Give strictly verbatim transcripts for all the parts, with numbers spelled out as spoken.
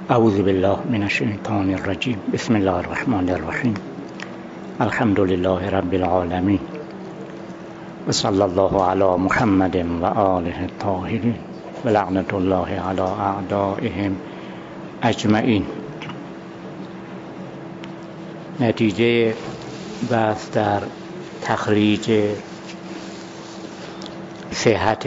اعوذ بالله من الشیطان الرجیم. بسم الله الرحمن الرحیم. الحمد لله رب العالمین و صلی الله علی محمد و آله الطاهرین و لعنت الله علی اعدائهم اجمعین. نتیجه بحث در تخریج صحت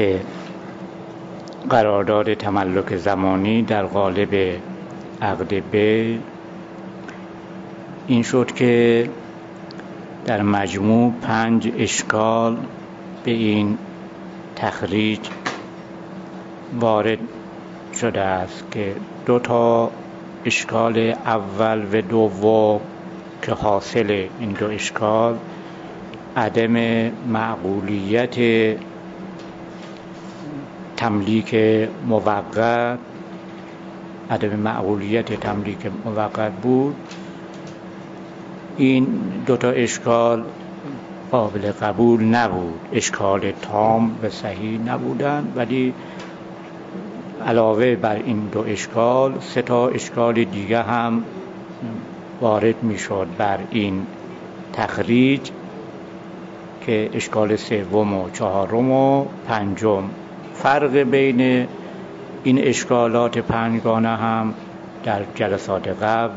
قرارداد تملک زمانی در قالب عقد بیع این شد که در مجموع پنج اشکال به این تخریج وارد شده است که دو تا اشکال اول و دوم که حاصل این دو اشکال عدم معقولیت تملیک موقت عدم معقولیت تملیک موقت بود. این دوتا اشکال قابل قبول نبود، اشکال تام و صحیح نبودند، ولی علاوه بر این دو اشکال سه تا اشکال دیگه هم وارد میشد بر این تخریج که اشکال سوم و چهارم و پنجم. فرق بین این اشکالات پنجگانه هم در جلسات قبل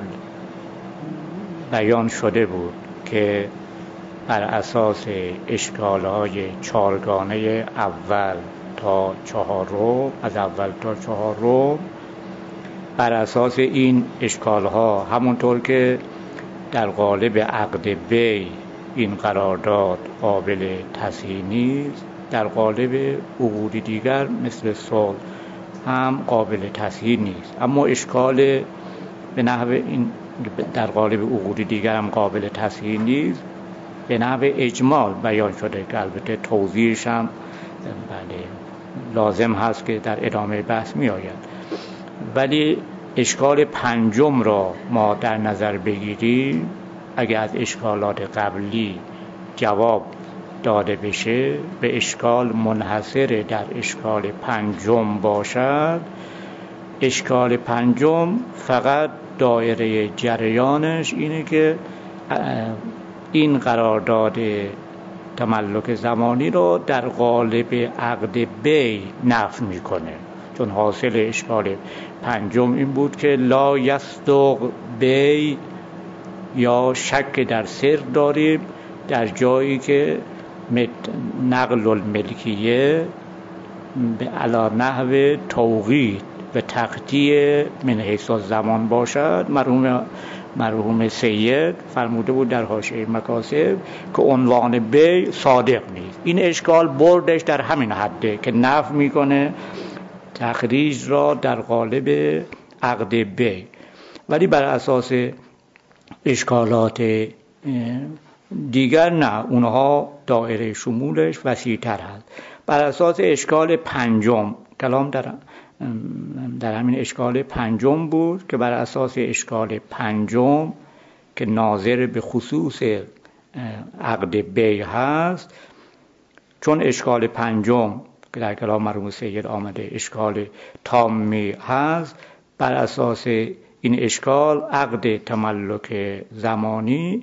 بیان شده بود که بر اساس اشکالهای چهارگانه اول تا چهارم، از اول تا چهارم، بر اساس این اشکالها همونطور که در قالب عقد بیع این قرارداد قابل تصحیح نیست، در قالب عقود دیگر مثل صلح هم قابل تصحیح نیست. اما اشکال به نحو این در قالب عقود دیگر هم قابل تصحیح نیست به نحو اجمال بیان شده که البته توضیحش هم بله لازم هست که در ادامه بحث می آید. ولی اشکال پنجم را ما در نظر بگیریم، اگر از اشکالات قبلی جواب داده بشه به اشکال منحصر در اشکال پنجم باشد، اشکال پنجم فقط دایره جریانش اینه که این قرارداد تملک زمانی رو در قالب عقد بیع نفی میکنه، چون حاصل اشکال پنجم این بود که لا یصدق بیع یا شک در سر داریم در جایی که نقل الملکیه به علی نحو توقیت و تقطیع من حیث الزمان باشد. مرحوم مرحوم سید فرموده بود در حاشیه مکاسب که عنوان بیع صادق نیست. این اشکال بردش در همین حده که نفی میکنه تخریج را در قالب عقد بیع، ولی بر اساس اشکالات دیگر نه، اونها دایره شمولش وسیع‌تر هست. بر اساس اشکال پنجم، کلام در در همین اشکال پنجم بود که بر اساس اشکال پنجم که ناظر به خصوص عقد بیع هست، چون اشکال پنجم که در کلام مرحوم سید آمده اشکال تامی هست، بر اساس این اشکال عقد تملک زمانی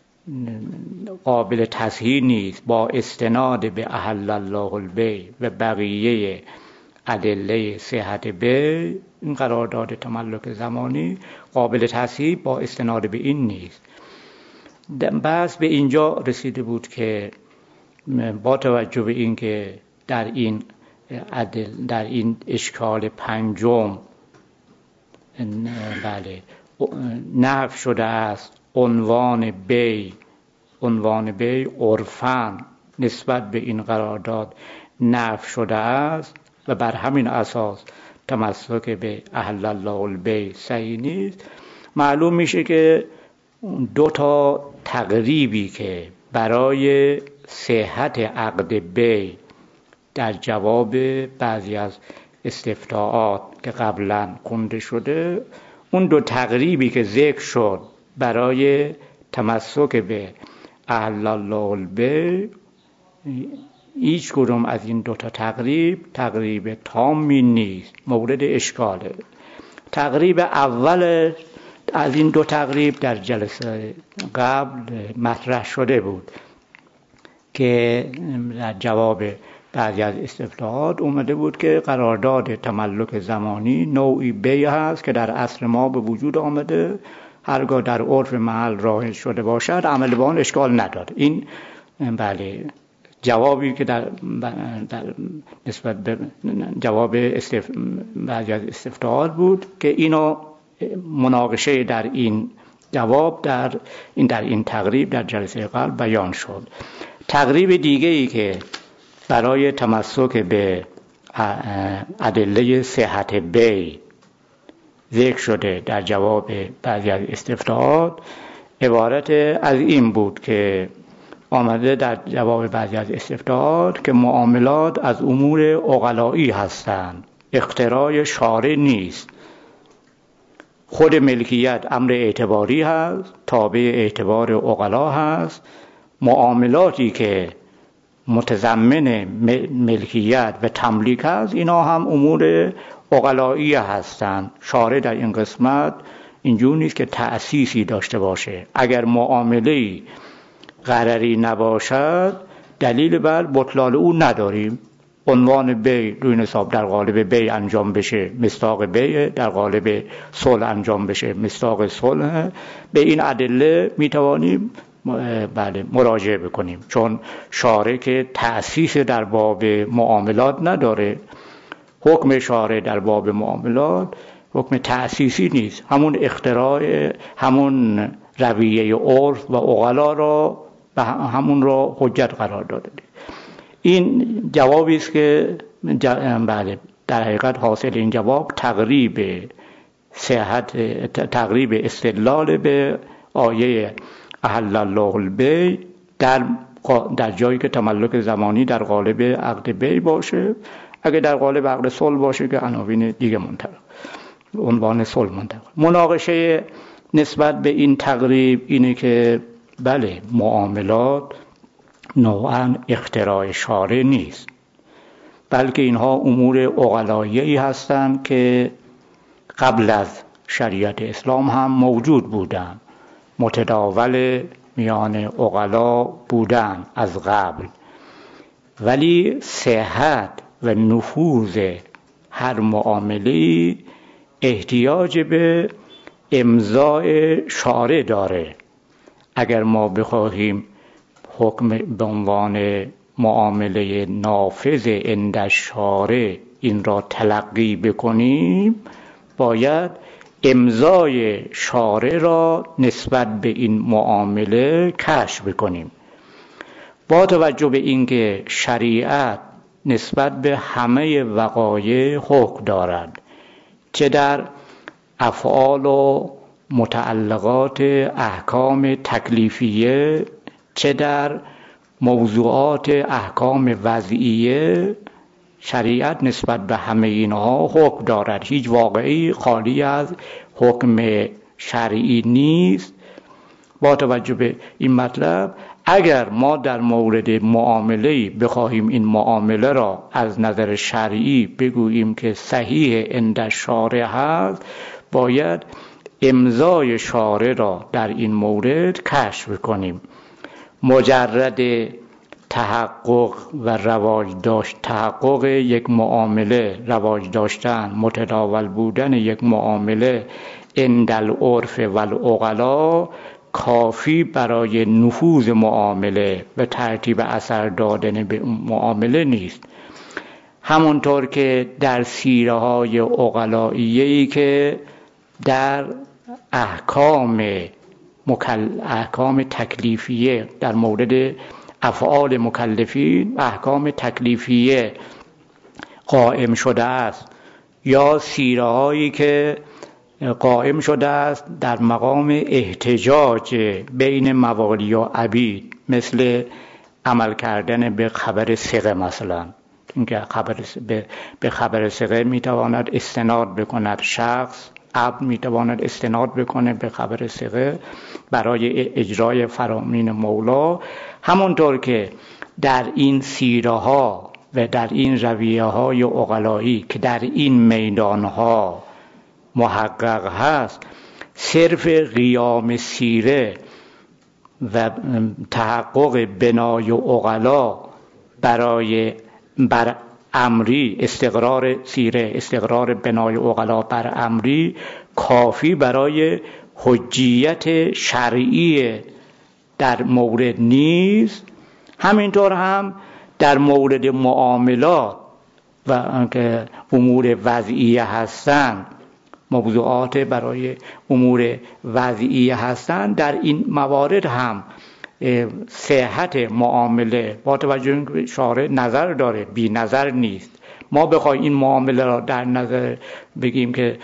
قابل تصحیح نیست. با استناد به احل الله البیع و بقیه ادله صحت بیع این قرارداد تملک زمانی قابل تصحیح با استناد به این نیست. بس به اینجا رسیده بود که با توجه به این که در این عدل در این اشکال پنجم بله نفی شده است عنوان بیع، عنوان بیع عرفاً نسبت به این قرارداد نفی شده است و بر همین اساس تمسک به احل الله البیع صحیح نیست. معلوم میشه که دو تا تقریبی که برای صحت عقد بیع در جواب بعضی از استفتاءات که قبلا خونده شده، اون دو تقریبی که ذکر شد برای تمسک به احل الله البیع، هیچ کدوم از این دو تا تقریب تقریب تامی نیست، مورد اشکاله. تقریب اول از این دو تقریب در جلسه قبل مطرح شده بود که در جواب بعضی از استفتاحات اومده بود که قرارداد تملک زمانی نوعی بیع هست که در عصر ما به وجود آمده، هرگاه در عرف محل رایج شده باشد عمل به آن اشکال نداره. این بله جوابی که در, در نسبت به جواب استف... بعضی از استفتاحات بود که اینو مناقشه در این جواب در این در این تقریب در جلسه قبل بیان شد. تقریب دیگه ای که برای تمسک به ادله صحت بیع ذکر شده در جواب بعضی از استفتاحات عبارت از این بود که آمده در جواب بعضی از استفتاحات که معاملات از امور عقلایی هستند، اختراع شارع نیست. خود ملکیت امر اعتباری هست، تابع اعتبار عقلا هست. معاملاتی که متضمن ملکیت و تملیک هست اینا هم امور عقلایی هستند. شارع در این قسمت اینجور نیست که تأسیسی داشته باشه. اگر معامله غرری نباشد دلیل بر بطلان او نداریم. عنوان بیع روی نصاب در قالب بیع انجام بشه مصداق بیع، در قالب صلح انجام بشه مصداق صلح. به این ادله میتوانیم بله مراجعه بکنیم، چون شارع که تأسیس در باب معاملات نداره. حکم شارع در باب معاملات حکم تأسیسی نیست، همون اختراع همون رویه عرف و عقلا را و همون را حجت قرار داده. این جوابی است که بله در حقیقت حاصل این جواب تقریب صحت تقریب استدلال به آیه احل الله البیع در در جایی که تملک زمانی در قالب عقد بیع باشه. اگه در قالب عقد صلح باشه که عناوین دیگه منطقه عنوان صلح منطقه. مناقشه نسبت به این تقریب اینه که بله معاملات نوعاً اختراع شارع نیست، بلکه اینها امور عقلایی هستند که قبل از شریعت اسلام هم موجود بودند، متداول میان عقلا بودند از قبل. ولی صحت و نفوذ هر معامله احتیاج به امضای شارع داره. اگر ما بخواهیم حکم به عنوان معامله نافذ عند شارع این را تلقی بکنیم، باید امضای شارع را نسبت به این معامله کشف بکنیم. با توجه به اینکه شریعت نسبت به همه وقایع حکم دارد، چه در افعال و متعلقات احکام تکلیفیه، چه در موضوعات احکام وضعیه، شریعت نسبت به همه اینها حکم دارد. هیچ واقعی خالی از حکم شرعی نیست. با توجه به این مطلب اگر ما در مورد معامله بخواهیم این معامله را از نظر شرعی بگوییم که صحیح عند شارع هست، باید امضای شارع را در این مورد کشف کنیم. مجرد تحقق و رواج داشت تحقق یک معامله، رواج داشتن، متداول بودن یک معامله عند العرف و العقلا کافی برای نفوذ معامله و ترتیب اثر دادن به معامله نیست. همونطور که در سیره های عقلاییه‌ای که در احکام مکل... احکام تکلیفیه در مورد افعال مکلفین احکام تکلیفیه قائم شده است، یا سیره هایی که قائم شده است در مقام احتجاج بین موالی و عبید، مثل عمل کردن به خبر ثقه. مثلا اینکه خبر به خبر ثقه میتواند استناد بکند شخص، عبد میتواند استناد بکنه به خبر ثقه برای اجرای فرامین مولا. همونطور که در این سیره ها و در این رویه های عقلایی که در این میدان ها محقق هست، صرف قیام سیره و تحقق بنای عقلا برای بر امری، استقرار سیره، استقرار بنای عقلا بر امری کافی برای حجیت شرعی در مورد نیست. همینطور هم در مورد معاملات و که امور وضعیه هستند، موضوعات برای امور وضعیه هستند، در این موارد هم صحت معامله با توجه به شارع نظر داره، بی نظر نیست. ما بخوایم این معامله را در نظر بگیم که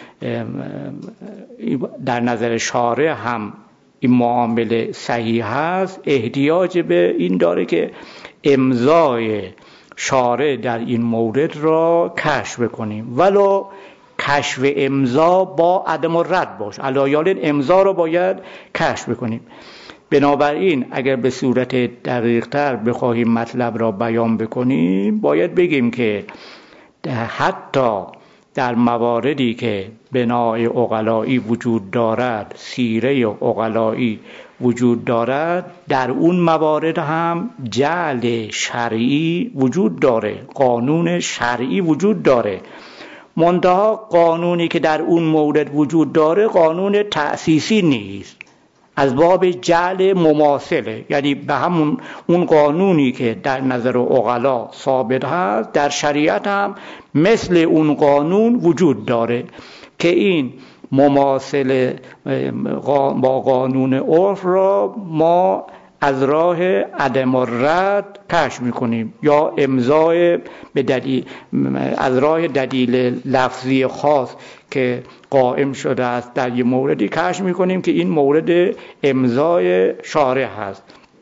در نظر شارع هم این معامله صحیح هست، احتیاج به این داره که امضای شارع در این مورد را کشف کنیم، ولو کشف امضا با عدم رد باشه، علایال امضا را باید کشف کنیم. بنابراین اگر به صورت دقیق تر بخواهیم مطلب را بیان بکنیم، باید بگیم که حتی در مواردی که بنای عقلایی وجود دارد، سیره عقلایی وجود دارد، در اون موارد هم جعل شرعی وجود داره، قانون شرعی وجود داره. منتها قانونی که در اون مورد وجود داره قانون تأسیسی نیست، از باب جعل مماثله، یعنی به همون اون قانونی که در نظر عقلا ثابت هست در شریعت هم مثل اون قانون وجود داره که این مماثله با قانون عرف را ما از راه عدم رد کشف میکنیم یا امضای به دلیل از راه دلیل لفظی خاص که قائم شده است در یک موردی کشف میکنیم که این مورد امضای شارع هست.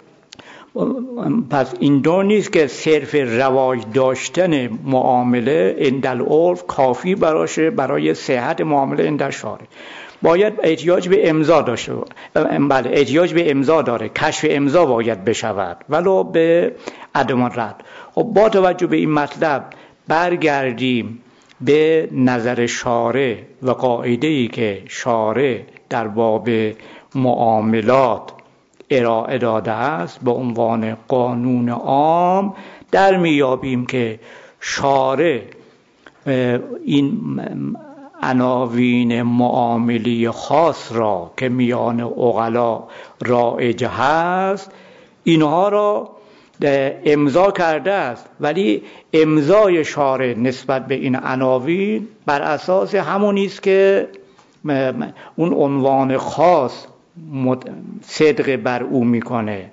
پس این دو نیست که صرف رواج داشتن معامله اندل عرف کافی براشه برای صحت معامله اندل شارع. باید احتیاج به امضا داشته، بله احتیاج به امضا داره، کشف امضا باید بشود ولو به عدم رد. خب با توجه به این مطلب برگردیم به نظر شارع و قاعده‌ای که شارع در باب معاملات ارائه داده است به عنوان قانون عام. در میابیم که شارع این عناوین معاملی خاص را که میان عقلا رایج هست اینها را امضا کرده است، ولی امضای شارع نسبت به این عناوین بر اساس همونی است که اون عنوان خاص صدق بر او میکنه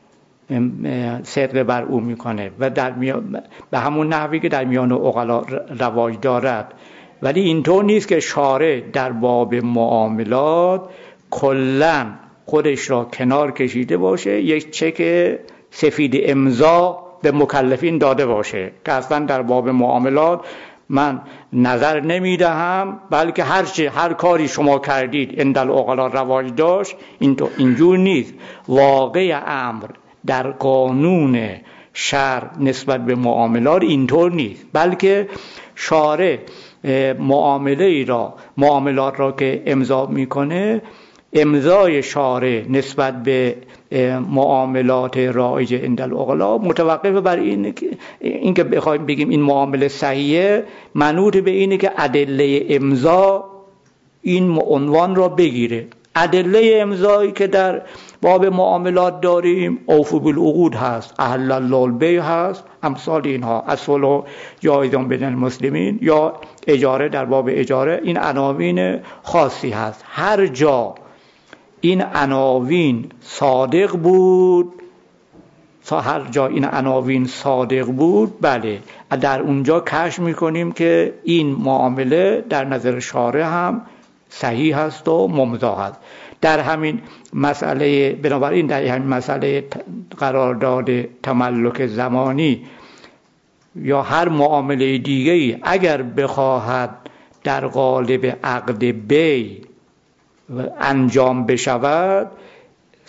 صدق بر او میکنه و در میان به همون نحوی که در میان عقلا رواج دارد. ولی اینطور نیست که شارع در باب معاملات کلاً خودش را کنار کشیده باشه، یک چک سفید امضا به مکلفین داده باشه که اصلا در باب معاملات من نظر نمیدهم، بلکه هر چه هر کاری شما کردید اندل عقلا رواج داشت. اینطور اینجور نیست. واقع امر در قانون شرع نسبت به معاملات اینطور نیست، بلکه شارع معامله ای را معاملات را که امضا میکنه، امضای شارع نسبت به معاملات رایج عندل عقلا متوقف بر این این که بخوایم بگیم این معامله صحیحه، منوط به اینه که ادله امضا این عنوان را بگیره. ادله امضایی که در باب معاملات داریم اوفوا بالعقود هست، احل الله البیع هست، امثال اینها، الصلح جایز بین المسلمین یا اجاره در باب اجاره. این عناوین خاصی هست. هر جا این عناوین صادق بود هر جا این عناوین صادق بود بله در اونجا کشف میکنیم که این معامله در نظر شارع هم صحیح هست و ممضا هست. در همین مسئله بنابراین در همین مسئله قرارداد تملک زمانی یا هر معامله دیگه‌ای اگر بخواهد در قالب عقد بیع انجام بشود،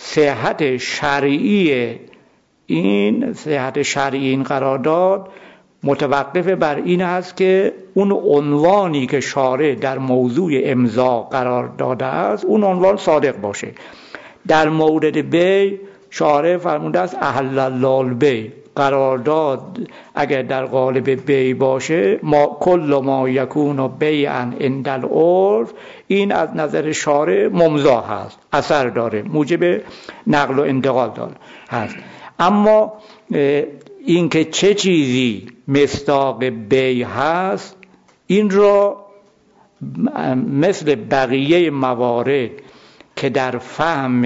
صحت شرعی این صحت شرعی این قرارداد متوقف بر این هست که اون عنوانی که شارع در موضوع امضا قرار داده است اون عنوان صادق باشه. در مورد بی شارع فرموده است احل الله البیع، قرارداد اگر در قالب بی باشه ما کل ما یکون بیعا عند العرف، این از نظر شارع ممضا هست، اثر داره، موجب نقل و انتقال داره هست. اما این که چه چیزی مصداق بی هست این را مثل بقیه موارد که در فهم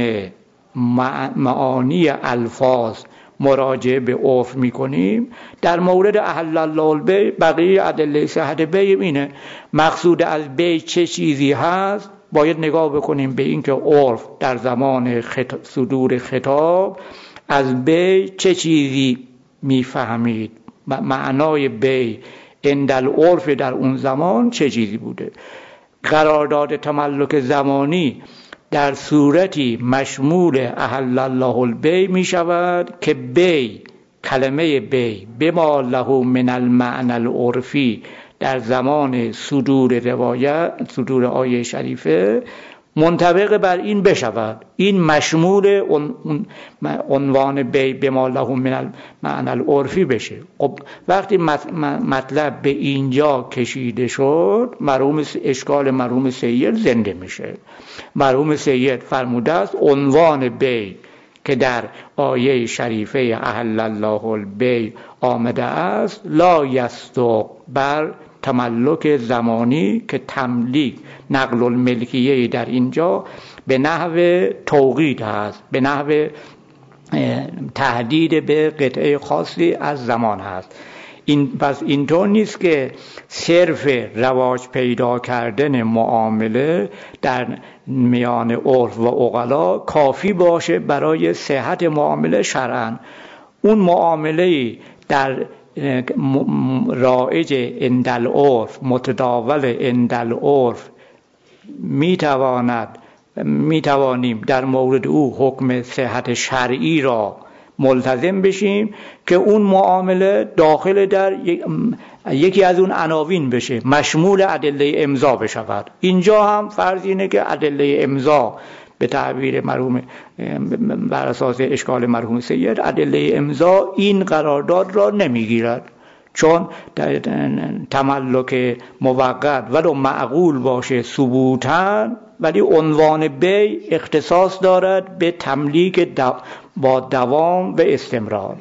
معانی الفاظ مراجعه به عرف میکنیم، در مورد احل الله البیع بقیه ادله صحت بیع اینه. مقصود از بیع چه چیزی هست باید نگاه بکنیم به این که عرف در زمان خط... صدور خطاب از بیع چه چیزی میفهمید، معنای بیع عند العرف در اون زمان چه چیزی بوده. قرارداد تملک زمانی در صورتی مشمول احل الله البیع می شود که بیع، کلمه بیع بما له من المعنى العرفی در زمان صدور روایت، صدور آیه شریفه منطبق بر این بشود، این مشمول عنوان بیع بما له من المعنى العرفی بشه. خب وقتی مطلب به اینجا کشیده شد مرحوم اشکال مرحوم سید زنده میشه. مرحوم سید فرموده است عنوان بیع که در آیه شریفه احل الله البیع آمده است لا یصدق بر تملک زمانی که تملیک نقل الملکیه در اینجا به نحو توقید هست، به نحو تهدید به قطعه خاصی از زمان هست. این پس اینطور نیست که صرف رواج پیدا کردن معامله در میان عرف و عقلا کافی باشه برای صحت معامله شرعاً. اون معامله در رایج عند العرف، متداول عند العرف میتواند میتوانیم در مورد او حکم صحت شرعی را ملتزم بشیم که اون معامله داخل در یکی از اون عناوین بشه، مشمول ادله امضا بشود. اینجا هم فرض اینه که ادله امضا به تعبیر مرحوم بر اساس اشکال مرحوم سید ادله امضا این قرارداد را نمیگیرد، چون تملک موقت ولو معقول باشه ثبوتاً، ولی عنوان بیع اختصاص دارد به تملیک دو با دوام و استمرار.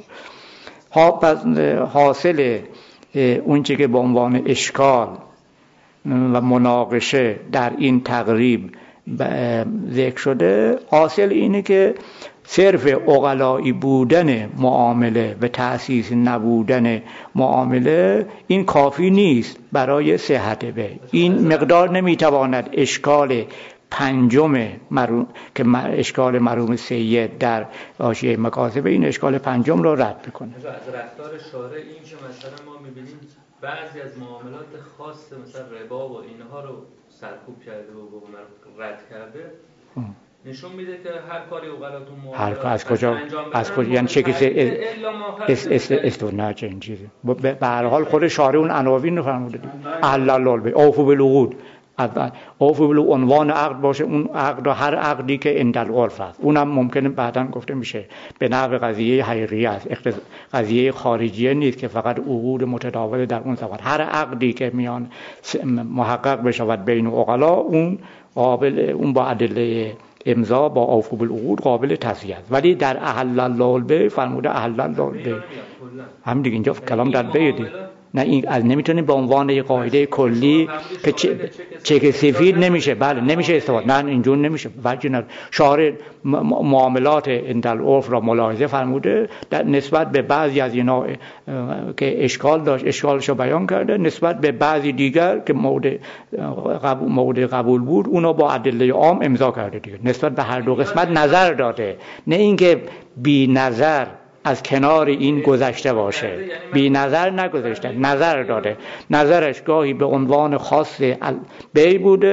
حاصل اون چه که به عنوان اشکال و مناقشه در این تقریب ذکر شده، حاصل اینه که صرف عقلایی بودن معامله و تأسیس نبودن معامله این کافی نیست برای صحت بیع. این مقدار نمیتواند اشکال پنجم مرو... که اشکال مرحوم سید در حاشیه مکاسب این اشکال پنجم را رد بکنه. از رفتار شارع این که مثلا ما میبینیم بعضی از معاملات خاص مثلا ربا و اینها رو سرکوب کرده و به رد کرده، نشون میده که هر کاری اوقلاتون معاملات از کجا از کجا یعنی چه کسی است است است نه چه این چیزی به هر حال خود شارع اون عناوین رو فرموده احل الله البیع اوفوا بالعقود، اوفوا بالعقود عنوان عقد باشه، اون عقد هر عقدی که عند العرف است اونم ممکنه بعداً گفته میشه به نحو قضیه حقیقی است، قضیه خارجیه نیست که فقط عقود متداول در اون زمان. هر عقدی که میان محقق بشود بین عقلا اون قابل اون با ادله امضا با اوفوا بالعقود قابل تصحیح است. ولی در احل الله البیع فرموده احل الله البیع هم دیگه اینجا کلام در بیع دی. نه این از نمیتونیم به عنوان قاعده کلی که چک سفید نمیشه، بله نمیشه استفاده، نه اینجور نمیشه. وجه شارع معاملات عند العرف را ملاحظه فرموده در نسبت به بعضی از اینا که اشکال داشت اشکالش رو بیان کرده، نسبت به بعضی دیگر که مورد قبول, مورد قبول بود اونا با ادله عام امضا کرده دیگه. نسبت به هر دو قسمت نظر داده، نه اینکه بی نظر از کنار این گذشته باشه، بی نظر نگذشته، نظر داده. نظرش گاهی به عنوان خاص بیع بوده،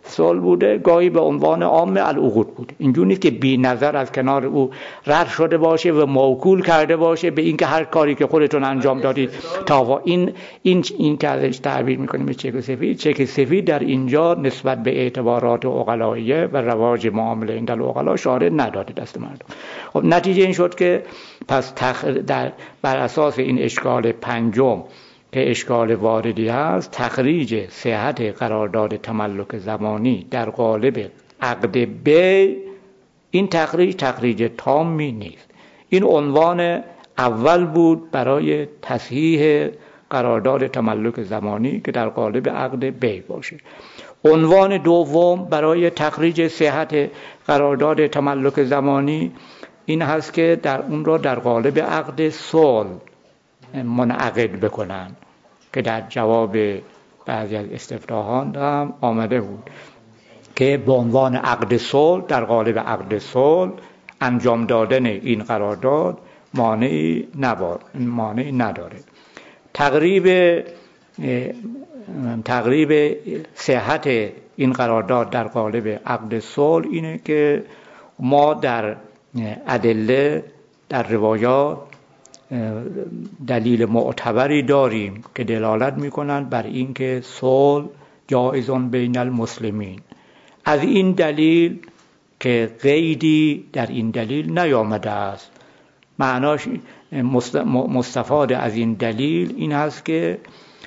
صلح بوده، گاهی به عنوان عام العقود بوده. اینجوری نیست که بی نظر از کنار او رد شده باشه و موکول کرده باشه به اینکه هر کاری که خودتون انجام دادید تا این این این که ازش تعبیر میکنیم چک سفید. چک سفید در اینجا نسبت به اعتبارات عقلاییه و رواج معامله این در عقلا شارع نداده دست مردم. خب نتیجه این شد که پس تخ... در بر اساس این اشکال پنجم که اشکال واردی هست، تخریج صحت قرارداد تملک زمانی در قالب عقد بی، این تخریج تخریج تامی نیست. این عنوان اول بود برای تصحیح قرارداد تملک زمانی که در قالب عقد بی باشه. عنوان دوم برای تخریج صحت قرارداد تملک زمانی این هست که در اون را در قالب عقد صلح منعقد بکنن که در جواب بعضی از استفتاحان هم آمده بود که به عنوان عقد صلح در قالب عقد صلح انجام دادن این قرارداد مانعی نبار مانعی نداره. تقریب تقریب صحت این قرارداد در قالب عقد صلح اینه که ما در ادله در روایات دلیل معتبری داریم که دلالت میکنند بر اینکه صلح جایزون بین المسلمین. از این دلیل که قیدی در این دلیل نیامده است، معناش مستفاد از این دلیل این هست که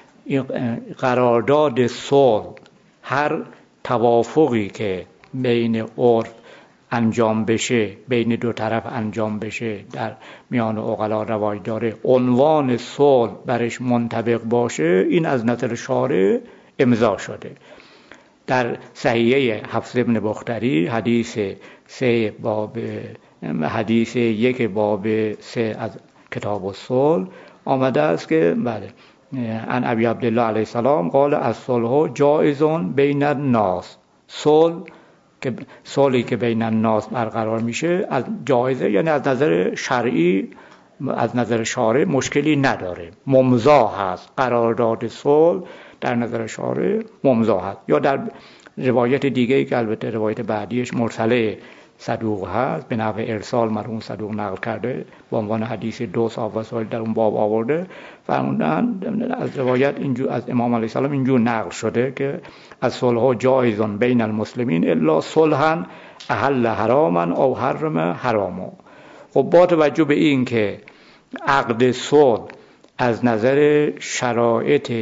قرارداد صلح هر توافقی که بین عرف انجام بشه، بین دو طرف انجام بشه، در میان عقلا رواج داره، عنوان صلح برش منطبق باشه، این از نظر شارع امضا شده. در صحیحه حفص ابن بختری حدیث سه باب حدیث یک باب سه از کتاب الصلح آمده است که بله ان ابی عبدالله علیه السلام قال الصلح جائز بین الناس، صلح که صلحی که بین الناس برقرار میشه از جایزه، یعنی از نظر شرعی از نظر شارع مشکلی نداره، ممضا هست. قرارداد صلح در نظر شارع ممضا هست. یا در روایت دیگه که البته روایت بعدیش مرسله صدوق هست، به نحو ارسال مرحوم صدوق نقل کرده با عنوان حدیث دو صاحب وسائل در اون باب آورده، فرمودن از روایت اینجور از امام علیه السلام اینجور نقل شده که از صلح جایزون بین المسلمین الا صلحا احل حراما او حرم حراما. خب با توجه به این که عقد صلح از نظر شرایط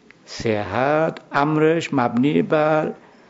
صحت امرش مبنی بر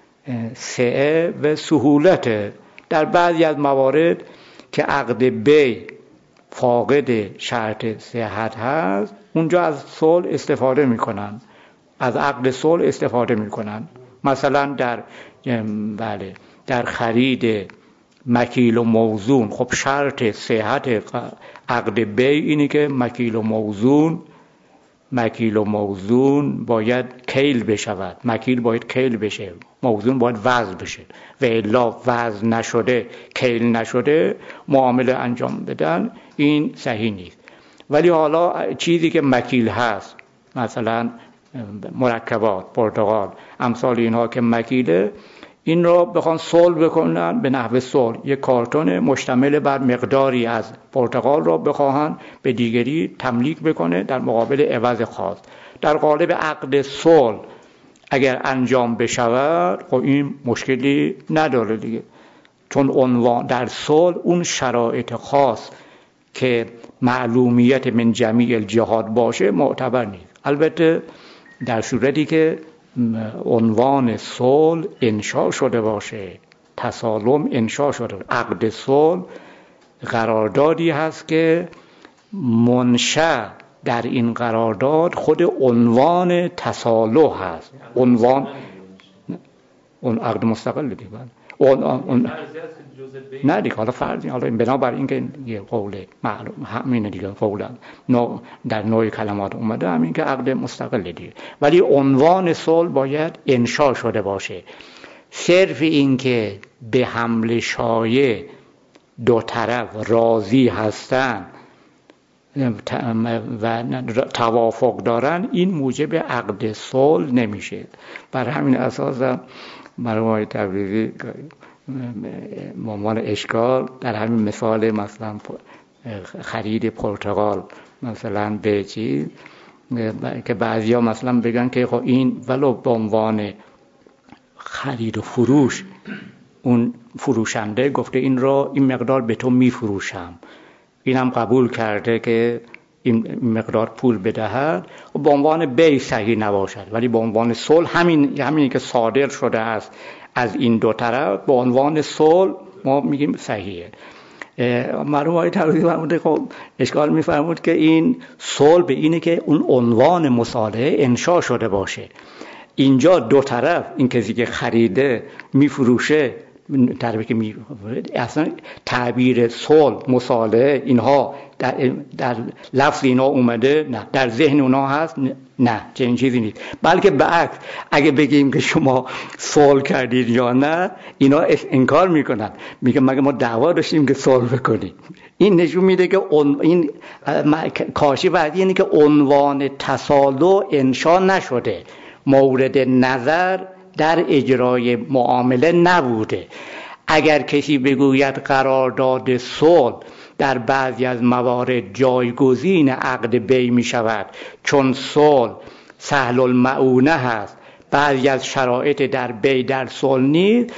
سعه و سهولت، در بعضی از موارد که عقد بی فاقد شرط صحت هست اونجا از صلح استفاده میکنن، از عقد صلح استفاده میکنن. مثلا در بله در خرید مکیل و موزون، خب شرط صحت عقد بی اینه که مکیل و موزون مکیل و موزون باید کیل بشود، مکیل باید کیل بشه، موزون باید وزن بشه، و الا وزن نشده کیل نشده معامله انجام بدن، این صحیح نیست. ولی حالا چیزی که مکیل هست، مثلا مرکبات، پرتقال، امثال اینها که مکیله، این را بخوان صلح بکنن به نحو صلح، یک کارتون مشتمل بر مقداری از پرتقال را بخواهن به دیگری تملیک بکنه در مقابل عوض خاص، در قالب عقد صلح اگر انجام بشود خب این مشکلی نداره دیگه، چون عنوان در صلح اون شرایط خاص که معلومیت من جمیع الجهات باشه معتبر نیست. البته در صورتی که عنوان صلح انشاء شده باشه، تسالم انشاء شده، عقد صلح قراردادی هست که منشأ در این قرارداد خود عنوان تصالح هست، عنوان اون عقد مستقل دیگه، اون اون نه دیگه، حالا فرضی، حالا بنابر اینکه یه قول معلوم همینه دیگه، قولا نوع در نوع کلمات اومده همین که عقد مستقل دیگه، ولی عنوان صلح باید انشاء شده باشه. صرف این که به حمل شایع دو طرف راضی هستن و توافق دارن این موجب عقد صلح نمیشه. بر همین اساس مرحوم آقای تبریزی به عنوان اشکال در همین مثال مثلا خرید پرتقال مثلا به چیز که بعضیا مثلا بگن که خب این ولو به عنوان خرید و فروش اون فروشنده گفته این را این مقدار به تو میفروشم، اینم قبول کرده که این مقدار پول بدهد و به عنوان بیع صحیح نباشد، ولی به عنوان صلح همین همینی که صادر شده است از این دو طرف به عنوان صلح ما میگیم صحیحه. مرحوم آقای تبریزی فرمود خب اشکال میفرمود که این صلح به اینه که اون عنوان مصالحه انشا شده باشه. اینجا دو طرف، این کسی که خریده میفروشه طرفی که می اصلا تعبیر صلح مصالحه اینها در, در لفظ اینا اومده نه، در ذهن اونا هست نه، چنین چیزی نیست. بلکه برعکس اگه بگیم که شما صلح کردید یا نه اینا انکار میکنن، میگه مگه ما دعوا داشتیم که صلح بکنیم. این نشون میده که این کاشی بعدی اینه که عنوان تصالح انشا نشده، مورد نظر در اجرای معامله نبوده. اگر کسی بگوید قرارداد صلح در بعضی از موارد جایگزین عقد بیع می شود چون صلح سهل المعونه هست، بعضی از شرایط در بیع در صلح نیست،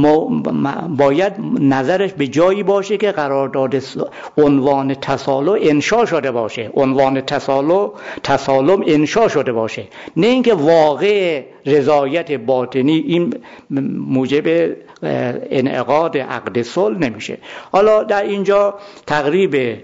باید نظرش به جایی باشه که قرارداد عنوان تصالح انشا شده باشه، عنوان تصالح تصالح انشا شده باشه، نه اینکه واقع رضایت باطنی این موجب انعقاد عقد صلح نمیشه. حالا در اینجا تقریب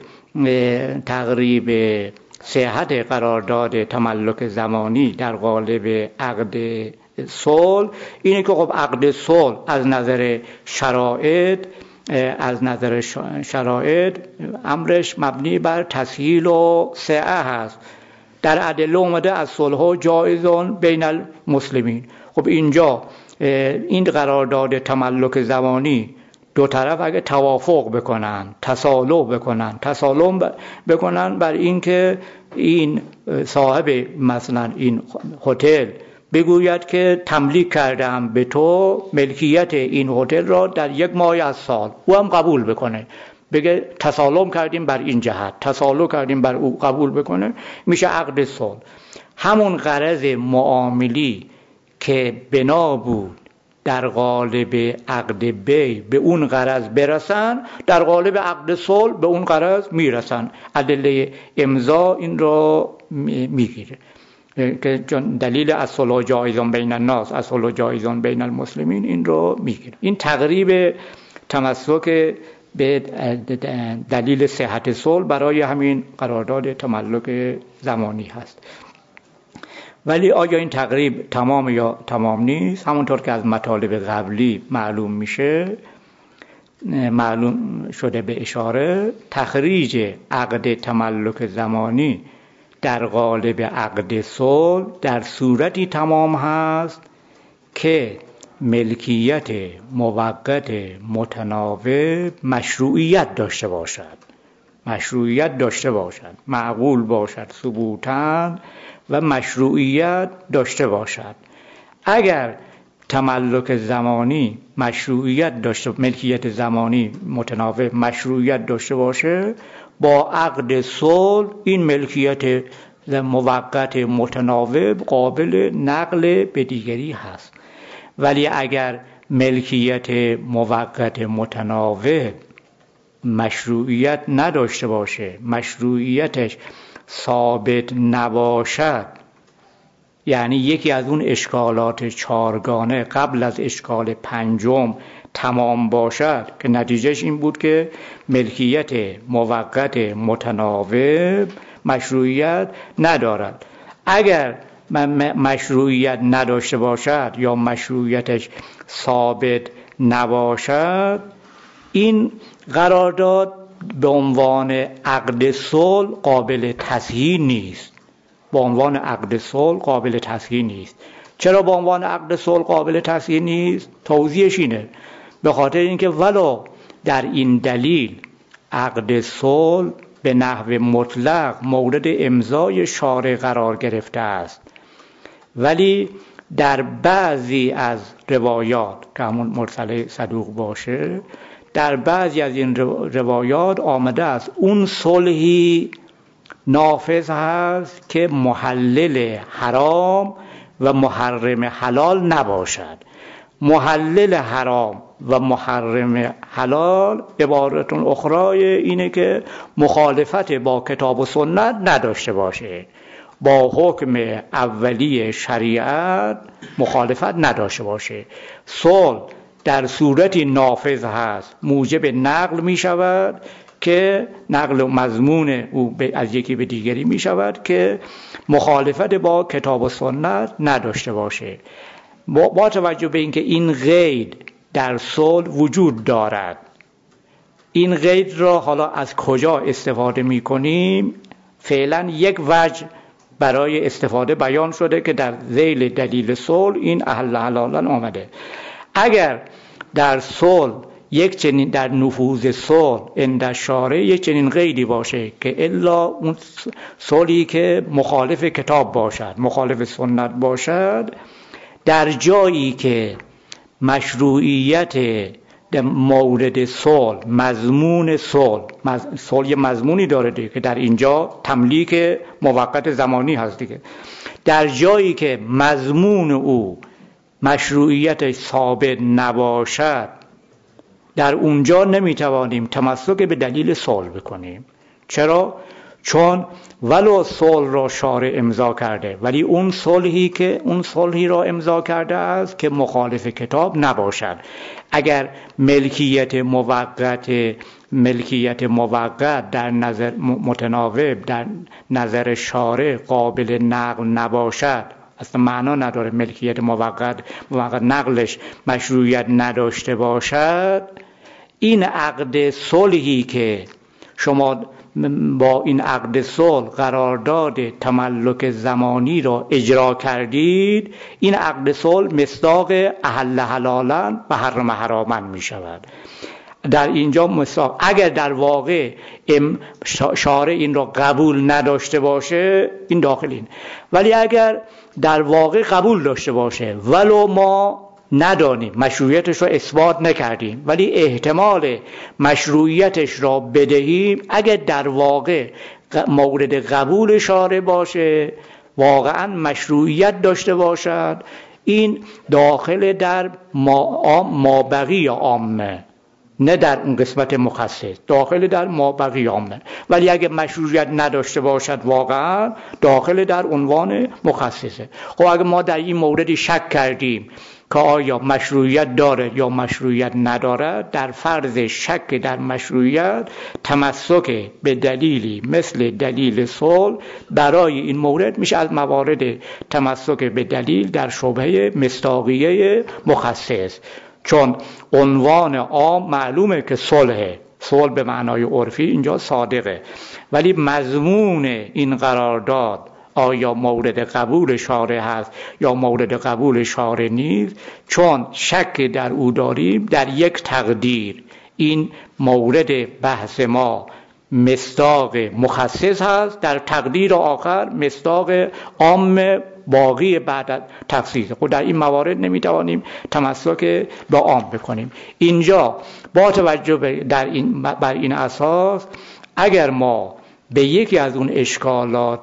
تقریب صحت قرارداد تملک زمانی در قالب عقد صلح اینه که خب عقد صلح از نظر شرایط از نظر شرایط امرش مبنی بر تسهیل و سعه هست. در ادله اومده از صلح جایزون بین المسلمین. خب اینجا این قرارداد تملک زمانی دو طرف اگه توافق بکنن، تصالح بکنن تصالح بکنن بر این که این صاحب مثلا این هتل بگوید که تملیک کردم به تو ملکیت این هتل را در یک ماه از سال، او هم قبول بکنه، بگه تسالم کردیم بر این جهت، تسالم کردیم بر او، قبول بکنه، میشه عقد صلح. همون غرض معاملی که بنا بود در قالب عقد بیع به اون غرض برسن، در قالب عقد صلح به اون غرض میرسن. ادله امضا این رو میگیره که دلیل الصلح جایزون بین الناس، الصلح جایزون بین المسلمین این رو میگیره. این تقریب تمسک به دلیل صحت صلح برای همین قرارداد تملک زمانی هست. ولی آیا این تقریب تمام یا تمام نیست؟ همونطور که از مطالب قبلی معلوم میشه، معلوم شده به اشاره، تخریج عقد تملک زمانی در قالب عقد صلح در صورتی تمام هست که ملکیت موقت متناوب مشروعیت داشته باشد، مشروعیت داشته باشد، معقول باشد ثبوتاً و مشروعیت داشته باشد. اگر تملک زمانی مشروعیت داشته، ملکیت زمانی متناوب مشروعیت داشته باشه، با عقد صلح این ملکیت موقت متناوب قابل نقل به دیگری هست. ولی اگر ملکیت موقت متناوب مشروعیت نداشته باشه، مشروعیتش ثابت نباشد، یعنی یکی از اون اشکالات چارگانه قبل از اشکال پنجم تمام باشد که نتیجهش این بود که ملکیت موقت متناوب مشروعیت ندارد. اگر مشروعیت نداشته باشد یا مشروعیتش ثابت نباشد، این قرارداد به عنوان عقد صلح قابل تصحیح نیست. به عنوان عقد صلح قابل تصحیح نیست. چرا به عنوان عقد صلح قابل تصحیح نیست؟ توضیحش اینه، به خاطر اینکه ولو در این دلیل عقد صلح به نحو مطلق مورد امضای شارع قرار گرفته است، ولی در بعضی از روایات که همون مرسله صدوق باشه، در بعضی از این روایات آمده است اون صلحی نافذ هست که محلل حرام و محرم حلال نباشد. محلل حرام و محرم حلال عبارتون اخرای اینه که مخالفت با کتاب و سنت نداشته باشه، با حکم اولی شریعت مخالفت نداشته باشه. صلح در صورتی نافذ هست موجب نقل می شود که نقل و مضمون او از یکی به دیگری می شود که مخالفت با کتاب و سنت نداشته باشه. با توجه به اینکه این قید در صلح وجود دارد، این قید را حالا از کجا استفاده می کنیم؟ فعلا یک وجه برای استفاده بیان شده که در ذیل دلیل صلح این احل حلالا آمده. اگر در صلح یک چنین، در نفوذ صلح عند شارع یک چنین قیدی باشه که الا اون صلحی که مخالف کتاب باشد، مخالف سنت باشد، در جایی که مشروعیت مورد صلح، مضمون صلح، صلح مضمونی داره دیگه که در اینجا تملیک موقت زمانی هست دیگه، در جایی که مضمون او مشروعیت ثابت نباشد، در اونجا نمیتوانیم تمسک به دلیل صلح بکنیم. چرا؟ چون ولو صلح را شارع امضا کرده، ولی اون صلحی که اون صلحی را امضا کرده است که مخالف کتاب نباشد. اگر ملکیت موقت ملکیت موقت در نظر متناوب در نظر شارع قابل نقل نباشد، اصلا معنا نداره ملکیت موقت موقت نقلش مشروعیت نداشته باشد، این عقد صلحی که شما با این عقد صلح قرارداد تملک زمانی را اجرا کردید، این عقد صلح مصداق احل حلالا و حرم حراما می شود. در اینجا مصداق، اگر در واقع شارع این را قبول نداشته باشه این داخل این، ولی اگر در واقع قبول داشته باشه ولو ما ندانیم، مشروعیتش را اثبات نکردیم، ولی احتمال مشروعیتش را بدهیم، اگر در واقع مورد قبول شارع باشه، واقعا مشروعیت داشته باشد، این داخل در ما, ما بقی عامه، نه در اون قسمت مخصص، داخل در ما بقی عامه. ولی اگه مشروعیت نداشته باشد واقعا داخل در عنوان مخصصه. خب اگه ما در این موردی شک کردیم که آیا مشروعیت داره یا مشروعیت نداره، در فرض شک در مشروعیت تمسک به دلیلی مثل دلیل صلح برای این مورد میشه از موارد تمسک به دلیل در شبهه مصداقیه مخصص. چون عنوان عام معلومه که صلح، صلح به معنای عرفی اینجا صادقه، ولی مضمون این قرارداد آیا مورد قبول شارع هست یا مورد قبول شارع نیست، چون شک در او داریم در یک تقدیر، این مورد بحث ما مصداق مخصص هست، در تقدیر آخر مصداق عام باقی بعد از تخصیص. خود در این موارد نمیتوانیم تمسک با عام بکنیم. اینجا با توجه در این بر این اساس اگر ما به یکی از اون اشکالات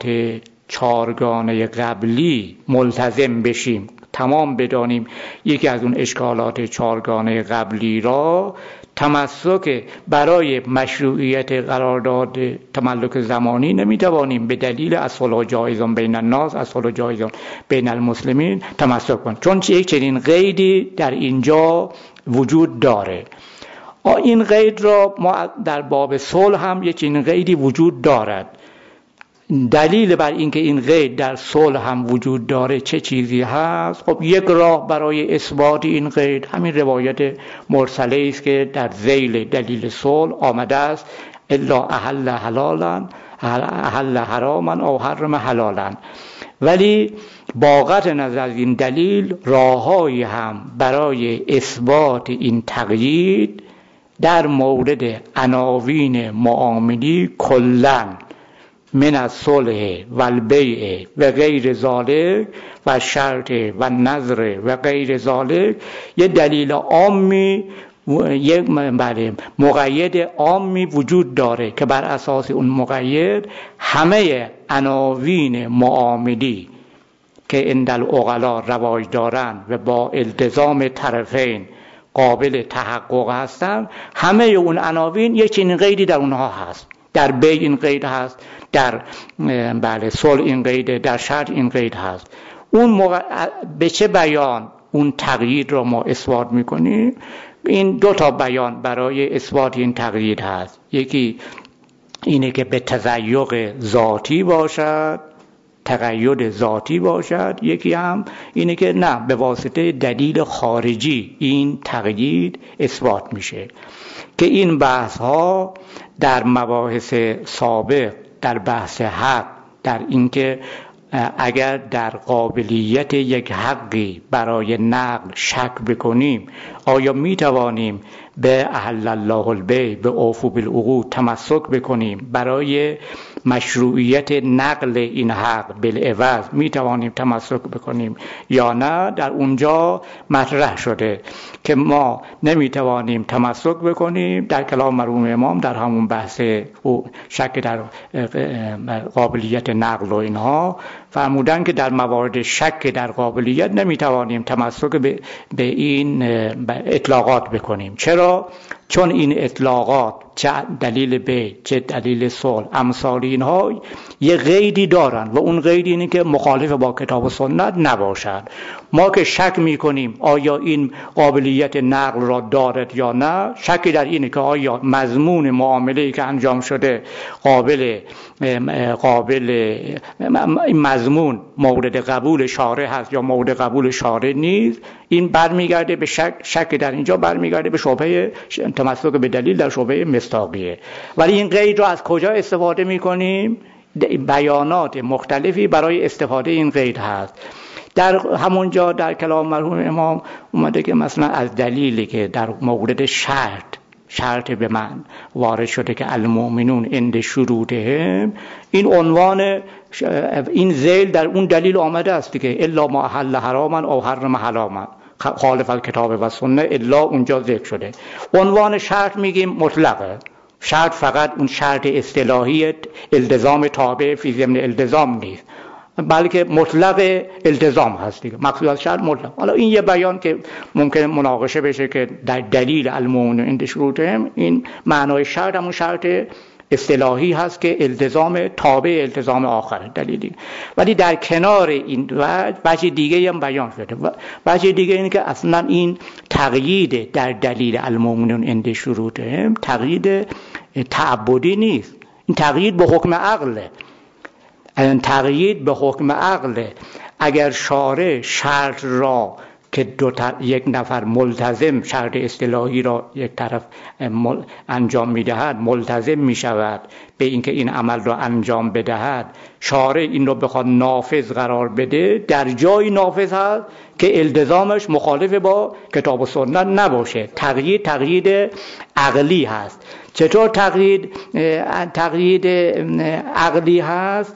چارگانه قبلی ملتزم بشیم، تمام بدانیم یکی از اون اشکالات چارگانه قبلی را، تمسک برای مشروعیت قرارداد تملک زمانی نمیتوانیم به دلیل اصل جایزان بین الناس، اصل جایزان بین المسلمین تمسک کنیم، چون یک چنین قیدی در اینجا وجود داره. این قید را ما در باب صلح هم یک چنین قیدی وجود دارد. دلیل بر اینکه این قید در صلح هم وجود داره چه چیزی هست؟ خب یک راه برای اثبات این قید همین روایت مرسله است که در ذیل دلیل صلح آمده است، الا احل حلالا احل حراما او حرم حلالا. ولی با قطع نظر از این دلیل راههایی هم برای اثبات این تقیید در مورد عناوین معاملی کلاً من الصلح و البیع و غیر ذالک و شرط و نظر و غیر ذالک یه دلیل عامی، یک بله مقید عامی وجود داره که بر اساس اون مقید همه عناوین معاملی که عند العقلا رواج دارن و با التزام طرفین قابل تحقق هستن، همه اون عناوین یک چنین قیدی در اونها هست. در بیع این قید هست، در بله صلح این قید، در شرط این قید هست. اون موقع به چه بیان اون تقیید رو ما اثبات میکنیم؟ این دو تا بیان برای اثبات این تقیید هست. یکی اینه که به تزیق ذاتی باشد، تقید ذاتی باشد. یکی هم اینه که نه، به واسطه دلیل خارجی این تقیید اثبات میشه. که این بحث ها در مباحث سابق، در بحث حق، در اینکه اگر در قابلیت یک حقی برای نقل شک بکنیم، آیا می توانیم به احل الله البیع، به اوفوا بالعقود تمسک بکنیم؟ برای مشروعیت نقل این حق بالعوض می توانیم تمسک بکنیم یا نه؟ در اونجا مطرح شده که ما نمی توانیم تمسک بکنیم. در کلام مرحوم امام در همون بحث شک در قابلیت نقل و اینها فرمودن که در موارد شک در قابلیت نمی توانیم تمسک به, به این اطلاقات بکنیم. چرا؟ چون این اطلاقات چه دلیل بیع چه دلیل صلح امثال اینها یه قیدی دارن و اون قید اینه که مخالف با کتاب و سنت نباشد. ما که شک میکنیم آیا این قابلیت نقل را دارد یا نه، شکی در اینه که آیا مضمون معامله‌ای که انجام شده قابل قابل مضمون مورد قبول شارع هست یا مورد قبول شارع نیست. این برمیگرده به شک، شک در اینجا برمیگرده به شبهه تمسک به دلیل در شبهه مصداقیه. ولی این قید رو از کجا استفاده میکنیم؟ بیانات مختلفی برای استفاده این قید هست. در همونجا در کلام مرحوم امام اومده که مثلا از دلیلی که در مورد شرط شرط به من وارد شده که المؤمنون عند شروطهم، این عنوان این ذیل در اون دلیل آمده است که الا ما احل حراما او حرم حلاما خالف الکتاب و سنت، الا اونجا ذکر شده. عنوان شرط میگیم مطلقه. شرط فقط اون شرط اصطلاحی التزام تابع فی ضمن التزام نیست، بلکه مطلق التزام هست دیگه. مقصود از شرط مطلق. حالا این یه بیان که ممکن مناقشه بشه که در دلیل المؤمنون عند شروطهم این معنای شرط همون شرط اصطلاحی هست که التزام تابع التزام آخره دلیلی. ولی در کنار این وجه دیگه هم بیان شده. وجه دیگه اینه که اصلا این تقیید در دلیل المؤمنون عند شروطهم تقیید تعبدی نیست. این تقیید به حکم عقله. این تقیید به حکم عقله. اگر شارع شرط را که دو یک نفر ملتزم شرط اصطلاحی را یک طرف انجام میدهد، ملتزم میشود به اینکه این عمل را انجام بدهد، شارع این را بخواد نافذ قرار بده، در جای نافذ هست که التزامش مخالف با کتاب و سنت نباشه. تقیید تقیید عقلی هست. چطور تقیید تقیید عقلی هست؟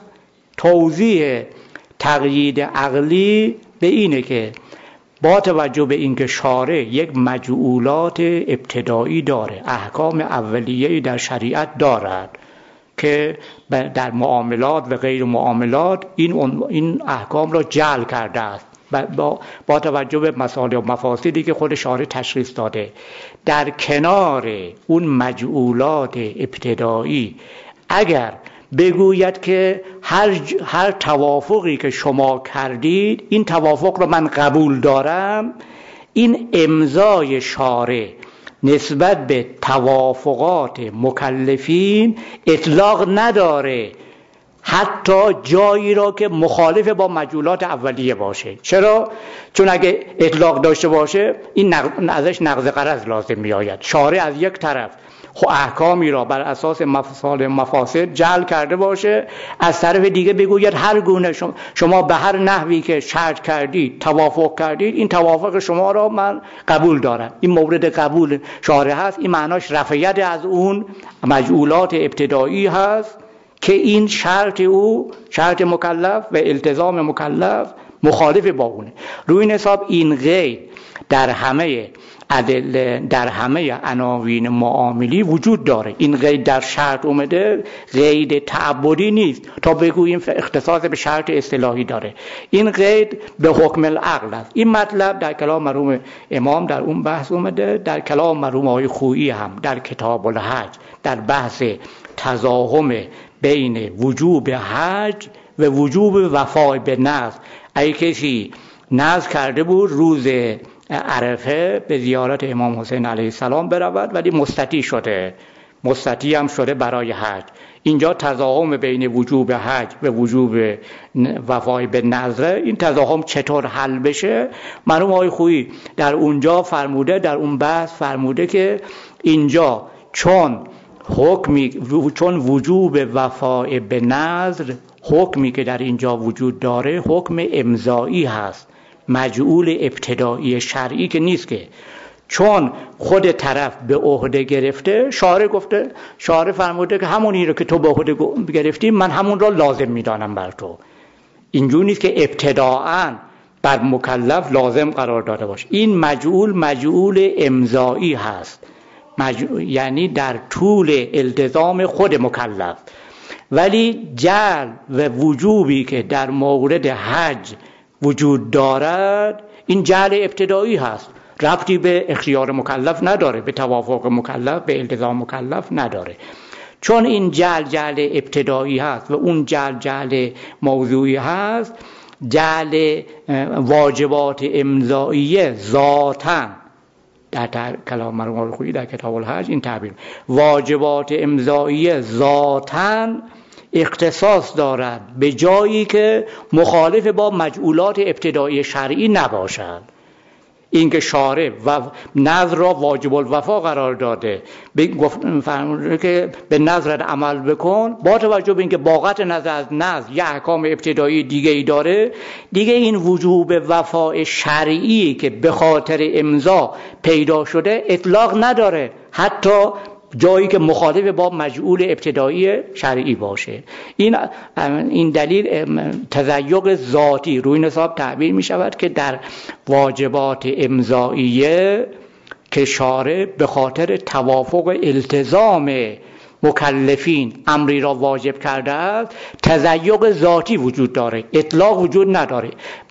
توضیح تقیید عقلی به اینه که با توجه به اینکه شارع یک مجعولات ابتدایی داره، احکام اولیه‌ای در شریعت دارد که در معاملات و غیر معاملات این این احکام را جعل کرده است با, با توجه به مصالح و مفاسدی که خود شارع تشخیص داده. در کنار اون مجعولات ابتدایی اگر بگوید که هر, هر توافقی که شما کردید این توافق رو من قبول دارم، این امضای شارع نسبت به توافقات مکلفین اطلاق نداره، حتی جایی را که مخالف با مجعولات اولیه باشه. چرا؟ چون اگه اطلاق داشته باشه این ازش نقض قرض لازم می آید. شارع از یک طرف احکامی را بر اساس مصالح مفاسد جعل کرده باشه، از طرف دیگه بگوید هر گونه شما, شما به هر نحوی که شرط کردید توافق کردید، این توافق شما را من قبول دارم. این مورد قبول شارع هست. این معناش رفعیت از اون مجعولات ابتدایی هست که این شرط او، شرط مکلف و التزام مکلف مخالف با اونه. روی این حساب این قید در همه ادله، در همه عناوین معاملی وجود داره. این قید در شرط اومده، قید تعبدی نیست تا بگوییم اختصاص به شرط اصطلاحی داره. این قید به حکم العقل است. این مطلب در کلام مرحوم امام در اون بحث اومده، در کلام مرحوم آقای خویی هم در کتاب الحج در بحث تزاحم بین وجوب حج و وجوب وفای به نذر. اگه کسی نذر کرده بود روز عرفه به زیارت امام حسین علیه السلام برود ولی مستطیع شده، مستطیع هم شده برای حج، اینجا تزاحم بین وجوب حج و وجوب وفای به نذر، این تزاحم چطور حل بشه؟ مرحوم آقای خویی در اونجا فرموده، در اون بحث فرموده که اینجا چون حکمی، چون وجوب وفای به نذر حکمی که در اینجا وجود داره حکم امضایی هست، مجعول ابتدایی شرعی که نیست، که چون خود طرف به عهده گرفته، شارع گفته، شارع فرموده که همونی رو که تو به عهده گرفتی من همون رو لازم میدانم بر تو. اینجوری نیست که ابتداعاً بر مکلف لازم قرار داده باشه. این مجعول مجعول امضایی هست، مجعول یعنی در طول التزام خود مکلف. ولی جعل و وجوبی که در مورد حج وجود دارد این جعل ابتدایی هست، ربطی به اختیار مکلف نداره، به توافق مکلف، به التزام مکلف نداره. چون این جعل جعل ابتدایی هست و اون جعل جعل موضوعی هست، جعل واجبات امضایی ذاتاً در, در کلام مرحوم آقای خویی در کتاب الحج این تعبیر واجبات امضایی ذاتاً اختصاص دارد به جایی که مخالف با مجعولات ابتدایی شرعی نباشد. اینکه شارع و نذر را واجب الوفا قرار داده، فرموده که به نذر عمل بکن، با توجه به اینکه باقت نذر از نذر یه احکام ابتدایی دیگه ای داره، دیگه این وجوب وفای شرعی که به خاطر امضا پیدا شده اطلاق نداره، حتی جایی که مخالف با مجعول ابتدایی شرعی باشه. این این دلیل تضیق ذاتی روی این حساب تعبیر می شود که در واجبات امضاییه که شارع به خاطر توافق التزام مکلفین امری را واجب کرده است، تضیق ذاتی وجود داره، اطلاق وجود نداره،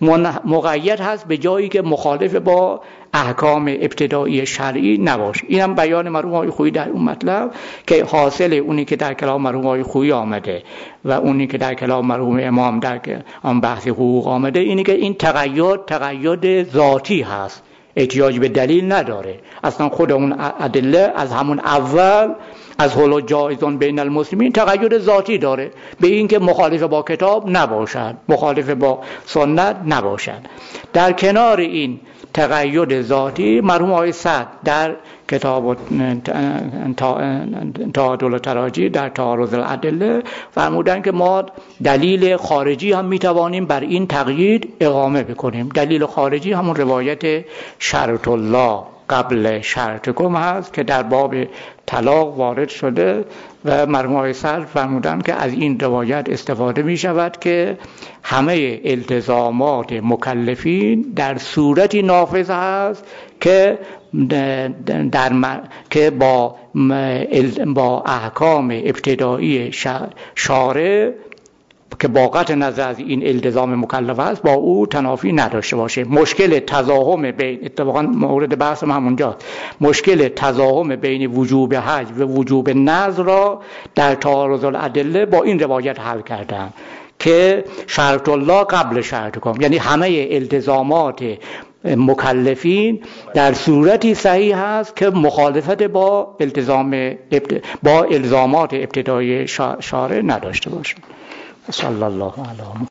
مقید هست به جایی که مخالف با احکام ابتدایی شرعی نباشه. این هم بیان مرحوم آقای خویی در اون مطلب که حاصل اونی که در کلام مرحوم آقای خویی آمده و اونی که در کلام مرحوم امام در آن بحث حقوق آمده، اینی که این تقید تقید ذاتی هست، احتیاج به دلیل نداره. اصلا خود اون ادله از همون اول از حلو جایزون بین المسلمین تقید ذاتی داره به این که مخالف با کتاب نباشد، مخالف با سنت نباشد. در کنار این تقید ذاتی مرحوم آقای سعد در کتاب تعادل تراجی در تعارض الادله فرمودن که ما دلیل خارجی هم میتوانیم بر این تقیید اقامه بکنیم. دلیل خارجی همون روایت شرط الله قبل شرطکم هست که در باب طلاق وارد شده و مرحوم آقای سعد فرمودن که از این روایت استفاده می شود که همه التزامات مکلفین در صورتی نافذ هست که در م... که با با احکام ابتدایی شارع که باقت نظر از این التزام مکلف است با او تنافی نداشته باشه. مشکل تزاحم بین، اتفاقا مورد بحث هم همونجاست، مشکل تزاحم بین وجوب حج و وجوب نذر را در تعارض الادله با این روایت حل کردن که شرط الله قبل شرطکم، یعنی همه التزامات مکلفین در صورتی صحیح هست که مخالفت با التزام با الزامات ابتدایی شارع نداشته باشه. صلی الله علیه